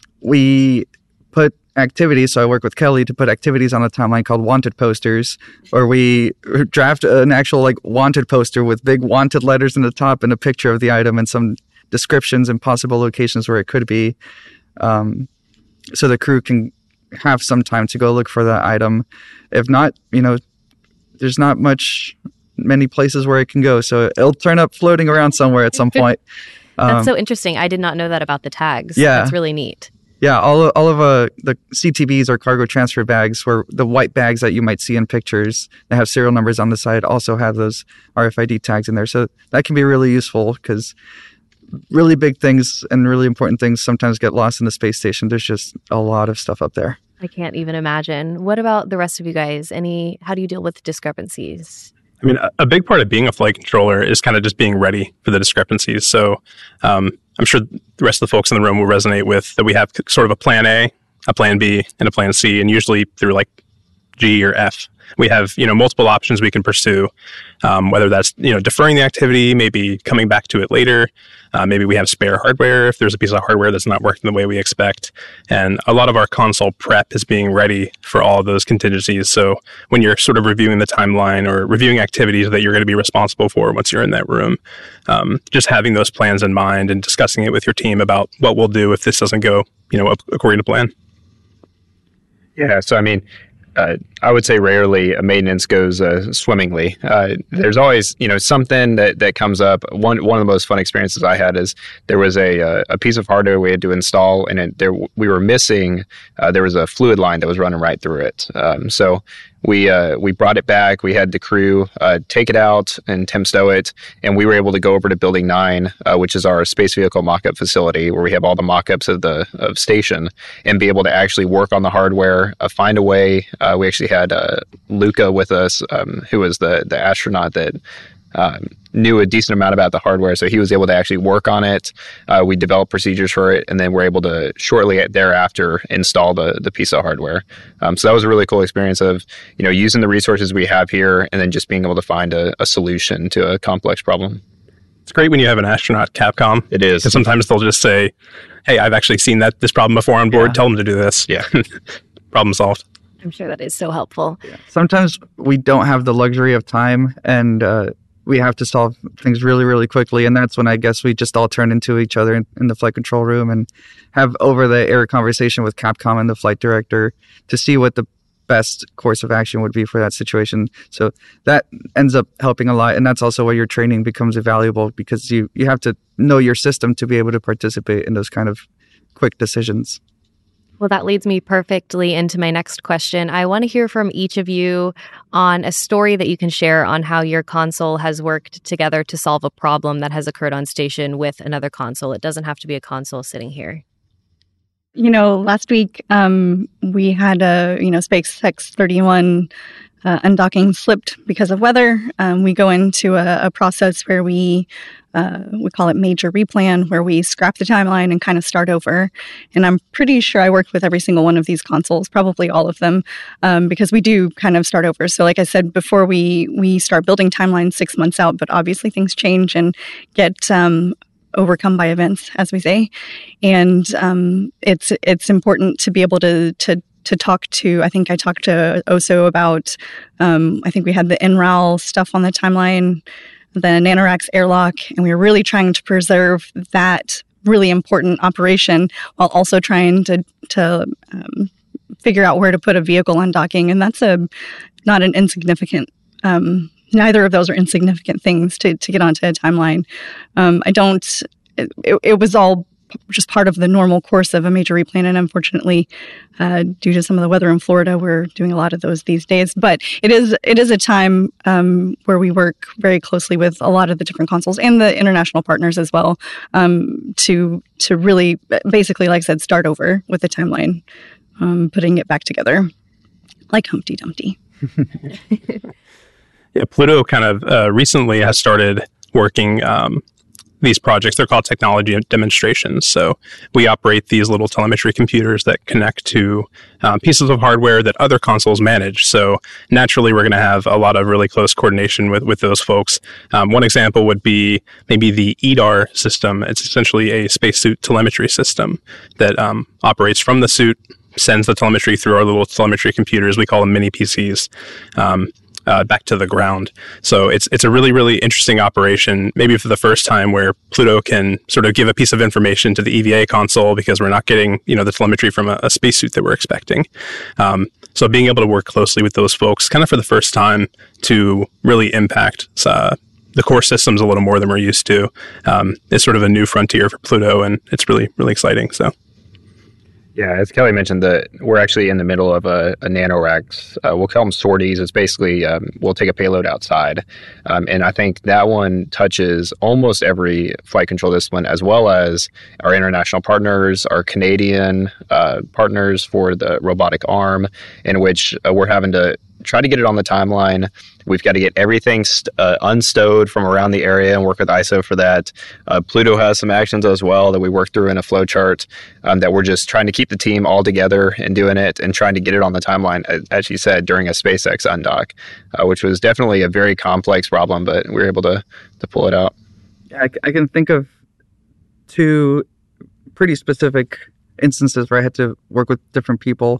we put activities. So I work with Kelly to put activities on a timeline called wanted posters, or we draft an actual like wanted poster with big wanted letters in the top and a picture of the item and some descriptions and possible locations where it could be. Um, so the crew can have some time to go look for that item. If not, you know, there's not much, many places where it can go. So it'll turn up floating around somewhere at some point. Um, That's so interesting. I did not know that about the tags. Yeah. That's really neat. Yeah, all of, all of uh, the C T Bs or cargo transfer bags, where the white bags that you might see in pictures that have serial numbers on the side, also have those R F I D tags in there. So that can be really useful because really big things and really important things sometimes get lost in the space station. There's just a lot of stuff up there. I can't even imagine. What about the rest of you guys? Any? How do you deal with discrepancies? I mean, a, a big part of being a flight controller is kind of just being ready for the discrepancies. So um, I'm sure the rest of the folks in the room will resonate with that we have sort of a plan A, a plan B, and a plan C, and usually through like G or F. We have, you know, multiple options we can pursue, um, whether that's, you know, deferring the activity, maybe coming back to it later. Uh, maybe we have spare hardware if there's a piece of hardware that's not working the way we expect. And a lot of our console prep is being ready for all of those contingencies. So when you're sort of reviewing the timeline or reviewing activities that you're going to be responsible for once you're in that room, um, just having those plans in mind and discussing it with your team about what we'll do if this doesn't go, you know, according to plan. Yeah, so I mean, Uh, I would say rarely a maintenance goes uh, swimmingly. Uh, there's always, you know, something that, that comes up. One one of the most fun experiences I had is there was a uh, a piece of hardware we had to install, and it, there we were missing. Uh, there was a fluid line that was running right through it. Um, so we uh, we brought it back. We had the crew uh, take it out and temp stow it, and we were able to go over to Building Nine, uh, which is our space vehicle mock-up facility, where we have all the mock-ups of the of station, and be able to actually work on the hardware, uh, find a way. Uh, we actually had uh, Luca with us, um, who was the the astronaut that um, knew a decent amount about the hardware, so he was able to actually work on it. Uh, we developed procedures for it, and then we're able to shortly thereafter install the the piece of hardware. Um, so that was a really cool experience of, you know, using the resources we have here, and then just being able to find a, a solution to a complex problem. It's great when you have an astronaut Capcom. It is. Because sometimes they'll just say, hey, I've actually seen that this problem before on board. Yeah. Tell them to do this. Yeah. Problem solved. I'm sure that is so helpful. Sometimes we don't have the luxury of time, and uh, we have to solve things really, really quickly. And that's when I guess we just all turn into each other in, in the flight control room and have over-the-air conversation with Capcom and the flight director to see what the best course of action would be for that situation. So that ends up helping a lot. And that's also where your training becomes valuable, because you, you have to know your system to be able to participate in those kind of quick decisions. Well, that leads me perfectly into my next question. I want to hear from each of you on a story that you can share on how your console has worked together to solve a problem that has occurred on station with another console. It doesn't have to be a console sitting here. You know, last week um, we had a, you know, SpaceX thirty-one uh, undocking slipped because of weather, um, we go into a, a process where we uh, we call it major replan, where we scrap the timeline and kind of start over. And I'm pretty sure I worked with every single one of these consoles, probably all of them, um, because we do kind of start over. So like I said before, we we start building timelines six months out, but obviously things change and get um, overcome by events, as we say. And um, it's it's important to be able to to to talk to, I think I talked to O S O about, um, I think we had the N R A L stuff on the timeline, the NanoRacks airlock, and we were really trying to preserve that really important operation while also trying to to um, figure out where to put a vehicle undocking. And that's a not an insignificant, um, neither of those are insignificant things to, to get onto a timeline. Um, I don't, it, it was all just part of the normal course of a major replan. And unfortunately, uh, due to some of the weather in Florida, we're doing a lot of those these days. But it is it is a time um, where we work very closely with a lot of the different consoles and the international partners as well um, to to really basically, like I said, start over with the timeline, um, putting it back together like Humpty Dumpty. Yeah, Pluto kind of uh, recently has started working um, these projects. They're called technology demonstrations. So we operate these little telemetry computers that connect to um, pieces of hardware that other consoles manage. So naturally, we're going to have a lot of really close coordination with, with those folks. Um, one example would be maybe the E D A R system. It's essentially a spacesuit telemetry system that um, operates from the suit, sends the telemetry through our little telemetry computers. We call them mini P Cs. Um, Uh, back to the ground. So it's it's a really, really interesting operation, maybe for the first time, where Pluto can sort of give a piece of information to the E V A console because we're not getting, you know, the telemetry from a, a spacesuit that we're expecting. Um, so being able to work closely with those folks kind of for the first time to really impact uh, the core systems a little more than we're used to um, is sort of a new frontier for Pluto, and it's really, really exciting. So. Yeah, as Kelly mentioned, the, we're actually in the middle of a, a NanoRacks. Uh, we'll call them sorties. It's basically, um, we'll take a payload outside. Um, and I think that one touches almost every flight control discipline, as well as our international partners, our Canadian uh, partners for the robotic arm, in which uh, we're having to try to get it on the timeline. We've got to get everything st- uh, unstowed from around the area and work with I S O for that. Uh, Pluto has some actions as well that we work through in a flow chart um, that we're just trying to keep the team all together and doing it and trying to get it on the timeline, as you said, during a SpaceX undock, uh, which was definitely a very complex problem, but we were able to, to pull it out. I, I can think of two pretty specific instances where I had to work with different people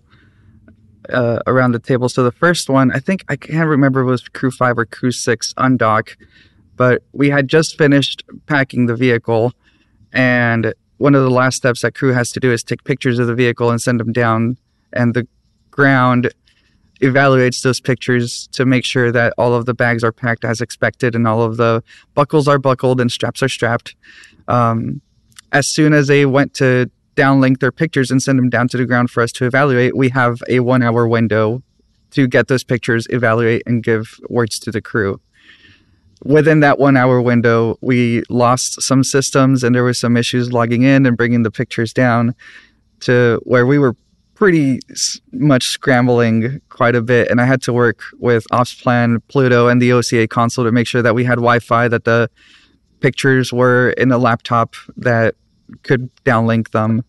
Uh, around the table. So the first one, I think, I can't remember if it was Crew five or Crew six undock, but we had just finished packing the vehicle, and one of the last steps that crew has to do is take pictures of the vehicle and send them down, and the ground evaluates those pictures to make sure that all of the bags are packed as expected and all of the buckles are buckled and straps are strapped. Um, as soon as they went to downlink their pictures and send them down to the ground for us to evaluate, we have a one hour window to get those pictures, evaluate, and give words to the crew. Within that one hour window, we lost some systems and there were some issues logging in and bringing the pictures down to where we were pretty much scrambling quite a bit. And I had to work with OpsPlan, Pluto, and the O C A console to make sure that we had Wi-Fi, that the pictures were in a laptop that could downlink them,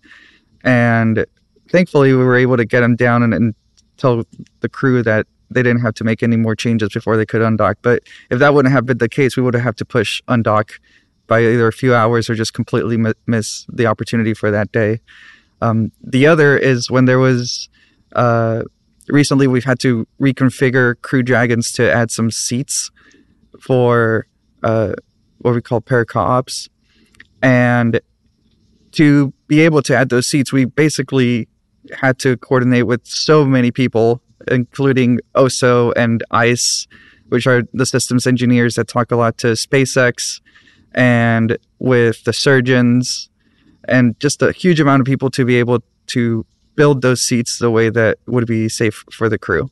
and thankfully we were able to get them down and, and tell the crew that they didn't have to make any more changes before they could undock. But if that wouldn't have been the case, we would have had to push undock by either a few hours or just completely mi- miss the opportunity for that day. Um, the other is when there was uh, recently we've had to reconfigure Crew Dragons to add some seats for uh, what we call para-co-ops, and to be able to add those seats, we basically had to coordinate with so many people, including O S O and ICE, which are the systems engineers that talk a lot to SpaceX, and with the surgeons, and just a huge amount of people to be able to build those seats the way that would be safe for the crew.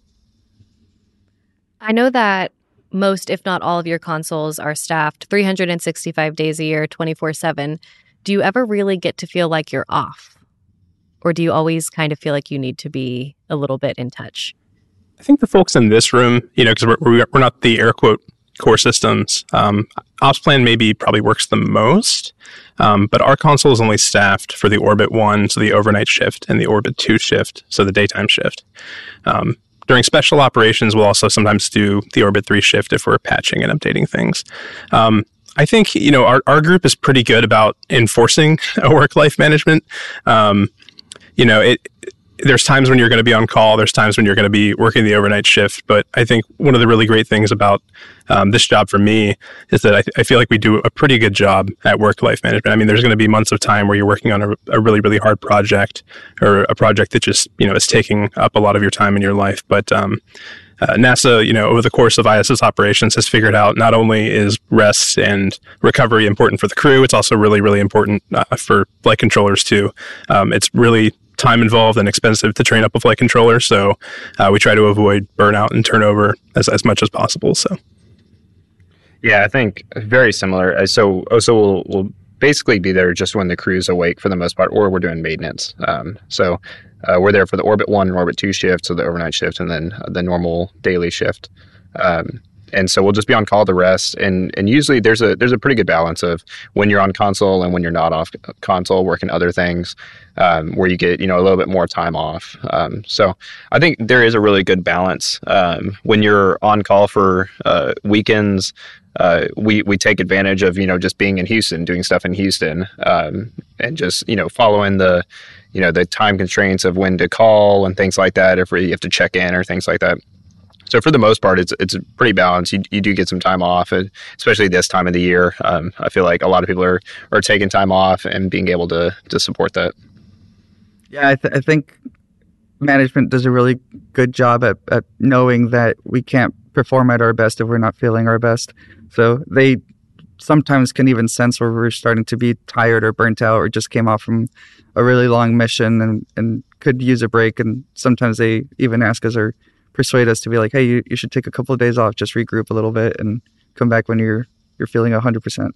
I know that most, if not all, of your consoles are staffed three hundred sixty-five days a year, twenty-four seven. Do you ever really get to feel like you're off? Or do you always kind of feel like you need to be a little bit in touch? I think the folks in this room, you know, because we're, we're not the air quote core systems, um, OpsPlan maybe probably works the most, um, but our console is only staffed for the Orbit one, so the overnight shift, and the Orbit two shift, so the daytime shift. Um, during special operations, we'll also sometimes do the Orbit three shift if we're patching and updating things. Um, I think, you know, our, our group is pretty good about enforcing a work-life management. Um, you know, it... There's times when you're going to be on call. There's times when you're going to be working the overnight shift. But I think one of the really great things about um, this job for me is that I, th- I feel like we do a pretty good job at work-life management. I mean, there's going to be months of time where you're working on a, a really, really hard project or a project that just, you know, is taking up a lot of your time in your life. But um, uh, NASA, you know, over the course of I S S operations has figured out not only is rest and recovery important for the crew, it's also really, really important uh, for flight controllers too. Um, it's really time involved and expensive to train up a flight controller. So uh, we try to avoid burnout and turnover as, as much as possible. So, yeah, I think very similar. So, so we'll, we'll basically be there just when the crew's awake for the most part, or we're doing maintenance. Um, so uh, we're there for the Orbit one and Orbit two shift, so the overnight shift, and then the normal daily shift. Um, And so we'll just be on call the rest. And and usually there's a there's a pretty good balance of when you're on console and when you're not off console working other things, um, where you get, you know, a little bit more time off. Um, so I think there is a really good balance. Um, when you're on call for uh, weekends, uh, we, we take advantage of, you know, just being in Houston, doing stuff in Houston, um, and just, you know, following the, you know, the time constraints of when to call and things like that, if you have to check in or things like that. So for the most part, it's it's pretty balanced. You, you do get some time off, especially this time of the year. Um, I feel like a lot of people are, are taking time off and being able to to support that. Yeah, I, th- I think management does a really good job at, at knowing that we can't perform at our best if we're not feeling our best. So they sometimes can even sense where we're starting to be tired or burnt out or just came off from a really long mission and, and could use a break. And sometimes they even ask us or persuade us to be like, hey, you, you should take a couple of days off, just regroup a little bit and come back when you're you're feeling one hundred percent.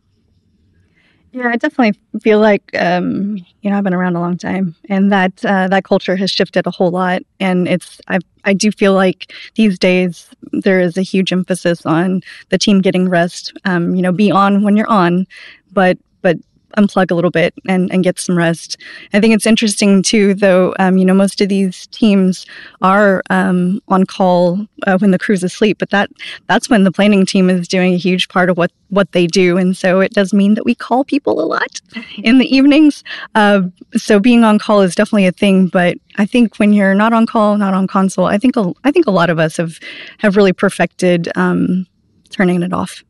Yeah, I definitely feel like, um, you know, I've been around a long time, and that uh, that culture has shifted a whole lot. And it's, I I do feel like these days there is a huge emphasis on the team getting rest. Um, you know, be on when you're on, but but unplug a little bit and, and get some rest. I think it's interesting too, though, um, you know, most of these teams are um, on call uh, when the crew's asleep, but that that's when the planning team is doing a huge part of what, what they do. And so it does mean that we call people a lot in the evenings. Uh, so being on call is definitely a thing, but I think when you're not on call, not on console, I think a, I think a lot of us have, have really perfected um, turning it off.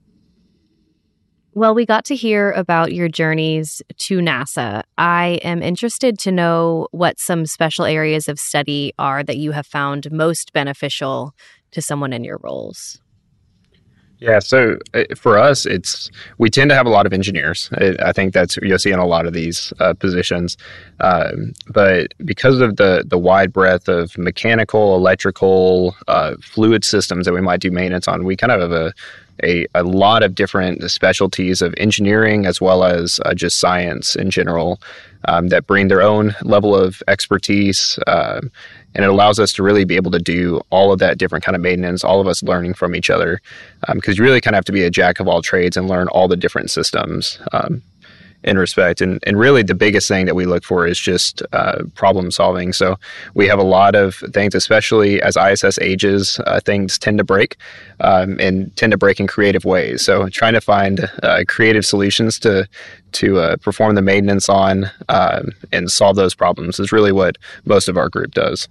Well, we got to hear about your journeys to NASA. I am interested to know what some special areas of study are that you have found most beneficial to someone in your roles. Yeah, so uh, for us, it's we tend to have a lot of engineers. I, I think that's you'll see in a lot of these uh, positions. Um, but because of the the wide breadth of mechanical, electrical, uh, fluid systems that we might do maintenance on, we kind of have a A, a lot of different specialties of engineering as well as uh, just science in general um, that bring their own level of expertise. Um, and it allows us to really be able to do all of that different kind of maintenance, all of us learning from each other. Because um, you really kind of have to be a jack of all trades and learn all the different systems um, in respect. And, and really the biggest thing that we look for is just uh, problem solving. So we have a lot of things, especially as I S S ages, uh, things tend to break um, and tend to break in creative ways. So trying to find uh, creative solutions to to uh, perform the maintenance on um, and solve those problems is really what most of our group does.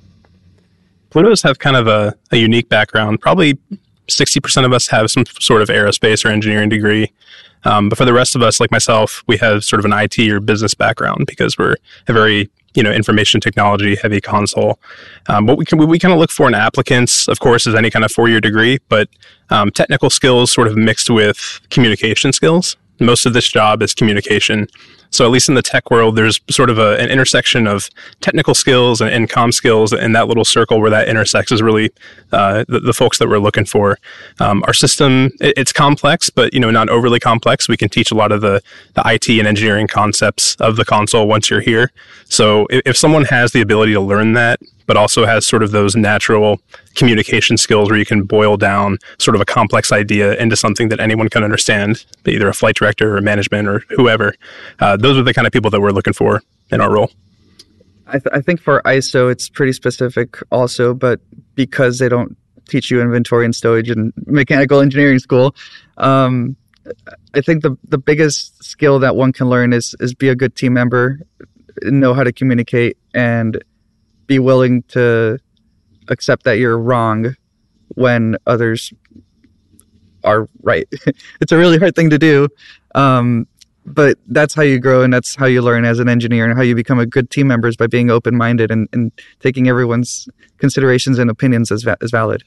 Plutos have kind of a, a unique background. Probably sixty percent of us have some sort of aerospace or engineering degree. Um, but for the rest of us, like myself, we have sort of an I T or business background because we're a very, you know, information technology heavy console. Um, what we can, what we kind of look for in applicants, of course, is any kind of four-year degree, but um, technical skills sort of mixed with communication skills. Most of this job is communication. So at least in the tech world, there's sort of a, an intersection of technical skills and, and comm skills, and that little circle where that intersects is really uh, the, the folks that we're looking for. Um, our system, it, it's complex, but you know, not overly complex. We can teach a lot of the, the I T and engineering concepts of the console once you're here. So if, if someone has the ability to learn that but also has sort of those natural communication skills where you can boil down sort of a complex idea into something that anyone can understand, either a flight director or management or whoever. Uh, those are the kind of people that we're looking for in our role. I, th- I think for I S O, it's pretty specific also, but because they don't teach you inventory and stowage in mechanical engineering school, um, I think the the biggest skill that one can learn is is be a good team member, know how to communicate, and be willing to accept that you're wrong when others are right. It's a really hard thing to do, um, but that's how you grow and that's how you learn as an engineer, and how you become a good team member is by being open-minded and, and taking everyone's considerations and opinions as va- as valid.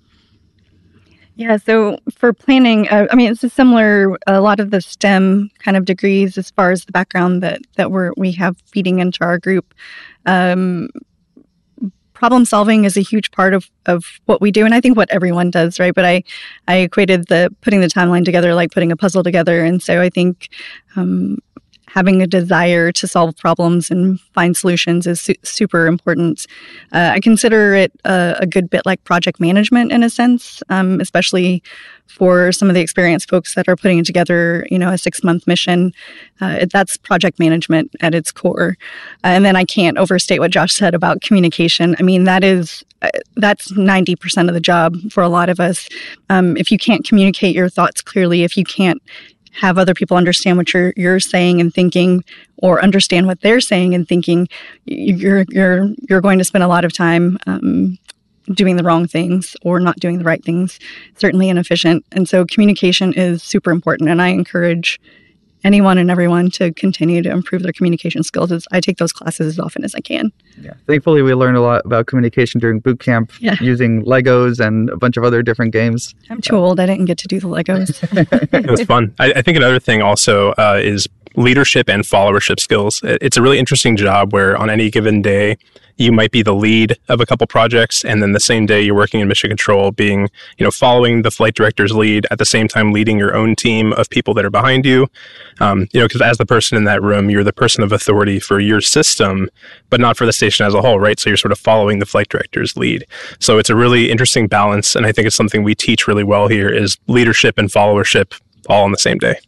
Yeah, so for planning, uh, I mean, it's a similar, a lot of the STEM kind of degrees as far as the background that, that we're, we have feeding into our group. Um, problem solving is a huge part of, of what we do, and I think what everyone does, right? But I, I equated the putting the timeline together like putting a puzzle together, and so I think um, having a desire to solve problems and find solutions is su- super important. Uh, I consider it a, a good bit like project management in a sense, um, especially for some of the experienced folks that are putting together, you know, a six-month mission. Uh, it, that's project management at its core. Uh, and then I can't overstate what Josh said about communication. I mean, that is uh, that's ninety percent of the job for a lot of us. Um, if you can't communicate your thoughts clearly, if you can't have other people understand what you're you're saying and thinking, or understand what they're saying and thinking, you're you're you're going to spend a lot of time um, doing the wrong things or not doing the right things, certainly inefficient. And so communication is super important, and I encourage anyone and everyone to continue to improve their communication skills. As I take those classes as often as I can. Yeah, thankfully we learned a lot about communication during boot camp, yeah. using Legos and a bunch of other different games. I'm too old. I didn't get to do the Legos. It was fun. I, I think another thing also uh, is leadership and followership skills. It's a really interesting job where on any given day, you might be the lead of a couple projects, and then the same day you're working in mission control, being, you know, following the flight director's lead, at the same time leading your own team of people that are behind you. Um, you know, because as the person in that room, you're the person of authority for your system, but not for the station as a whole, right? So you're sort of following the flight director's lead. So it's a really interesting balance, and I think it's something we teach really well here is leadership and followership all on the same day.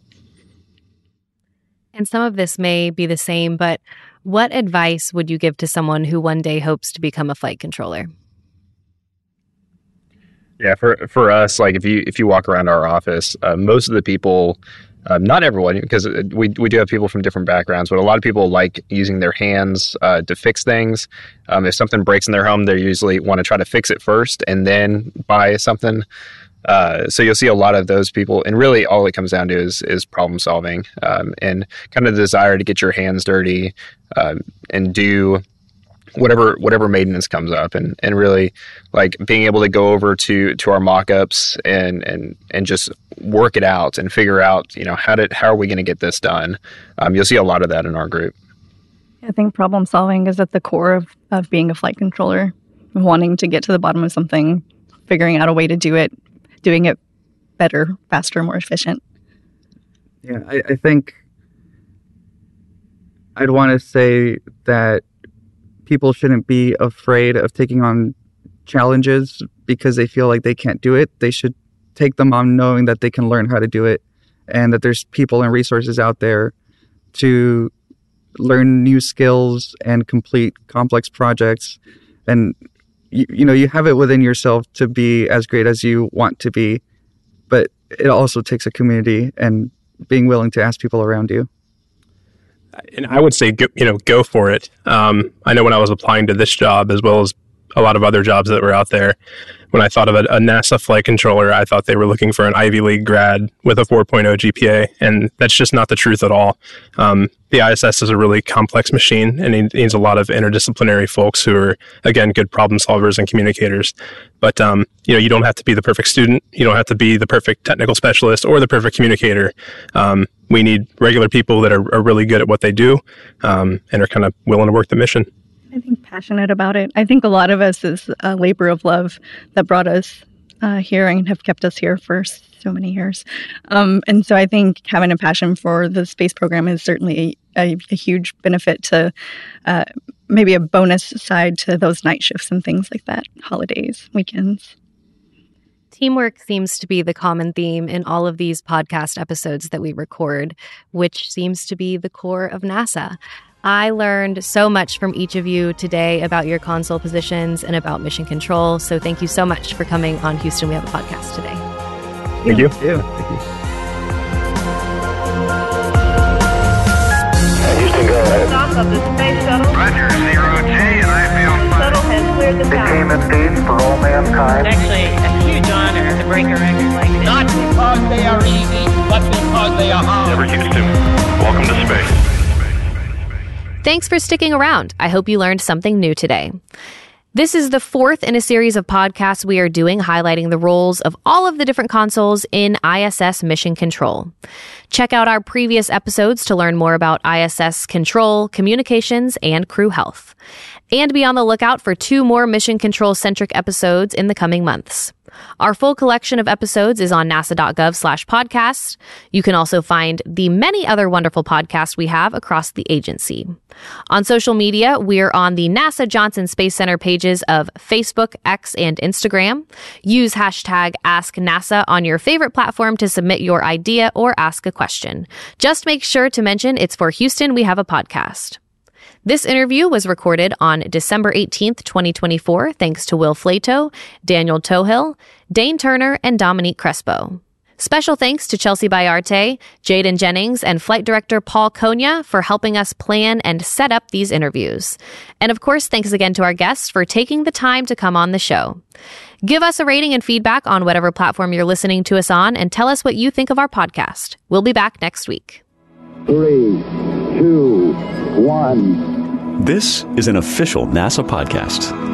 And some of this may be the same, but what advice would you give to someone who one day hopes to become a flight controller? Yeah, for for us, like if you if you walk around our office, uh, most of the people, um, not everyone, because we we do have people from different backgrounds, but a lot of people like using their hands uh, to fix things. Um, if something breaks in their home, they usually want to try to fix it first and then buy something. Uh, so you'll see a lot of those people, and really all it comes down to is is problem solving um, and kind of the desire to get your hands dirty um, and do whatever whatever maintenance comes up, and, and really like being able to go over to to our mock-ups and and and just work it out and figure out, you know, how did how are we going to get this done. Um, you'll see a lot of that in our group. I think problem solving is at the core of, of being a flight controller, wanting to get to the bottom of something, figuring out a way to do it, doing it better, faster, more efficient. Yeah, I, I think I'd want to say that people shouldn't be afraid of taking on challenges because they feel like they can't do it. They should take them on knowing that they can learn how to do it, and that there's people and resources out there to learn new skills and complete complex projects. And You, you know, you have it within yourself to be as great as you want to be, but it also takes a community and being willing to ask people around you. And I would say, go, you know, go for it. Um, I know when I was applying to this job, as well as a lot of other jobs that were out there, when I thought of a, a NASA flight controller, I thought they were looking for an Ivy League grad with a four point oh G P A, and that's just not the truth at all. Um, the I S S is a really complex machine, and it needs a lot of interdisciplinary folks who are, again, good problem solvers and communicators. But, um, you know, you don't have to be the perfect student. You don't have to be the perfect technical specialist or the perfect communicator. Um, we need regular people that are, are really good at what they do um, and are kind of willing to work the mission. I think passionate about it. I think a lot of us is a labor of love that brought us uh, here and have kept us here for so many years. Um, and so I think having a passion for the space program is certainly a, a huge benefit to uh, maybe a bonus side to those night shifts and things like that, holidays, weekends. Teamwork seems to be the common theme in all of these podcast episodes that we record, which seems to be the core of NASA. I learned so much from each of you today about your console positions and about mission control. So thank you so much for coming on Houston We Have a Podcast today. Thank you. Thank you. Thank you. Houston, go ahead. Stop of the space shuttle. Roger, zero J, and I feel fine. Shuttle has cleared the tower. Became a stage for all mankind. It's actually a huge honor to break a record like this. Not because they are easy, but because they are hard. Never Houston, welcome to space. Thanks for sticking around. I hope you learned something new today. This is the fourth in a series of podcasts we are doing highlighting the roles of all of the different consoles in I S S mission control. Check out our previous episodes to learn more about I S S control, communications, and crew health. And be on the lookout for two more mission control-centric episodes in the coming months. Our full collection of episodes is on nasa.gov slash podcast. You can also find the many other wonderful podcasts we have across the agency. On social media, we're on the NASA Johnson Space Center pages of Facebook, X, and Instagram. Use hashtag AskNASA on your favorite platform to submit your idea or ask a question. Just make sure to mention it's for Houston We Have a Podcast. This interview was recorded on December eighteenth, twenty twenty-four, thanks to Will Flato, Daniel Tohill, Dane Turner, and Dominique Crespo. Special thanks to Chelsea Bayarte, Jaden Jennings, and Flight Director Paul Konya for helping us plan and set up these interviews. And of course, thanks again to our guests for taking the time to come on the show. Give us a rating and feedback on whatever platform you're listening to us on, and tell us what you think of our podcast. We'll be back next week. Three, two, one. This is an official NASA podcast.